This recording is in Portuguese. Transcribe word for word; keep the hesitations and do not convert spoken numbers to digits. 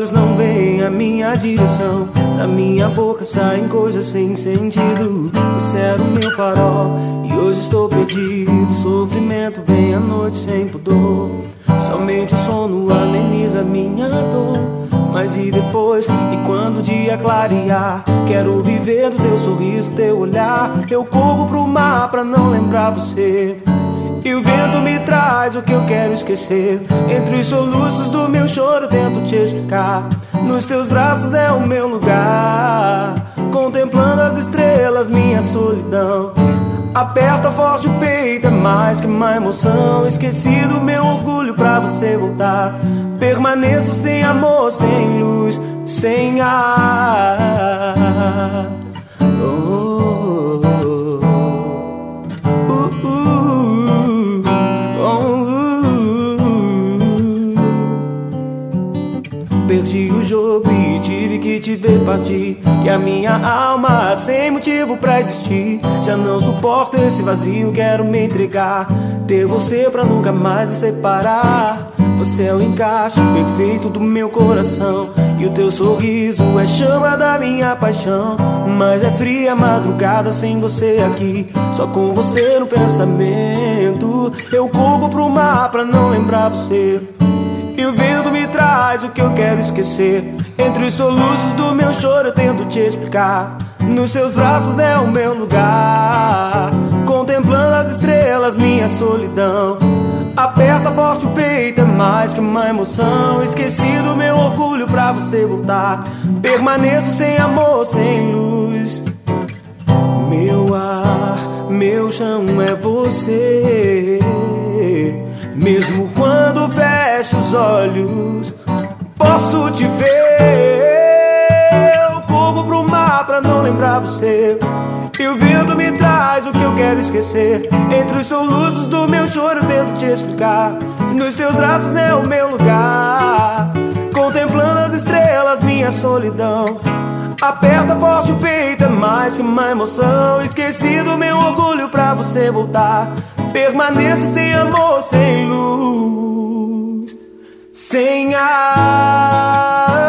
olhos não veem a minha direção, da minha boca saem coisas sem sentido. Você era o meu farol e hoje estou perdido. Sofrimento vem à noite sem pudor, somente o sono ameniza minha dor. Mas e depois? E quando o dia clarear? Quero viver do teu sorriso, teu olhar. Eu corro pro mar pra não lembrar você, e o vento me traz o que eu quero esquecer. Entre os soluços do meu choro tento te explicar. Nos teus braços é o meu lugar, contemplando as estrelas, minha solidão. Aperta forte o peito, é mais que uma emoção. Esqueci do meu orgulho pra você voltar. Permaneço sem amor, sem luz, sem ar. Oh, oh, oh. Uh, uh, oh, uh. Perdi o jogo e tive que te ver partir, e a minha alma sem motivo pra existir. Já não suporto esse vazio, quero me entregar, ter você pra nunca mais me separar. Você é o encaixe perfeito do meu coração, e o teu sorriso é chama da minha paixão. Mas é fria a madrugada sem você aqui, só com você no pensamento. Eu corro pro mar pra não lembrar você, e o vento me traz o que eu quero esquecer. Entre os soluços do meu choro eu tento te explicar. Nos seus braços é o meu lugar, contemplando as estrelas, minha solidão. Aperta forte o peito, é mais que uma emoção. Esqueci do meu orgulho pra você voltar. Permaneço sem amor, sem luz. Meu ar, meu chão é você. Mesmo quando fecho os olhos, posso te ver. Eu corro pro mar pra não lembrar você, e o vento me traz o que eu quero esquecer. Entre os soluços do meu choro eu tento te explicar. Nos teus braços é o meu lugar, contemplando as estrelas, minha solidão. Aperta forte o peito, é mais que uma emoção. Esqueci do meu orgulho pra você voltar. Permaneço sem amor, sem luz, sem ar.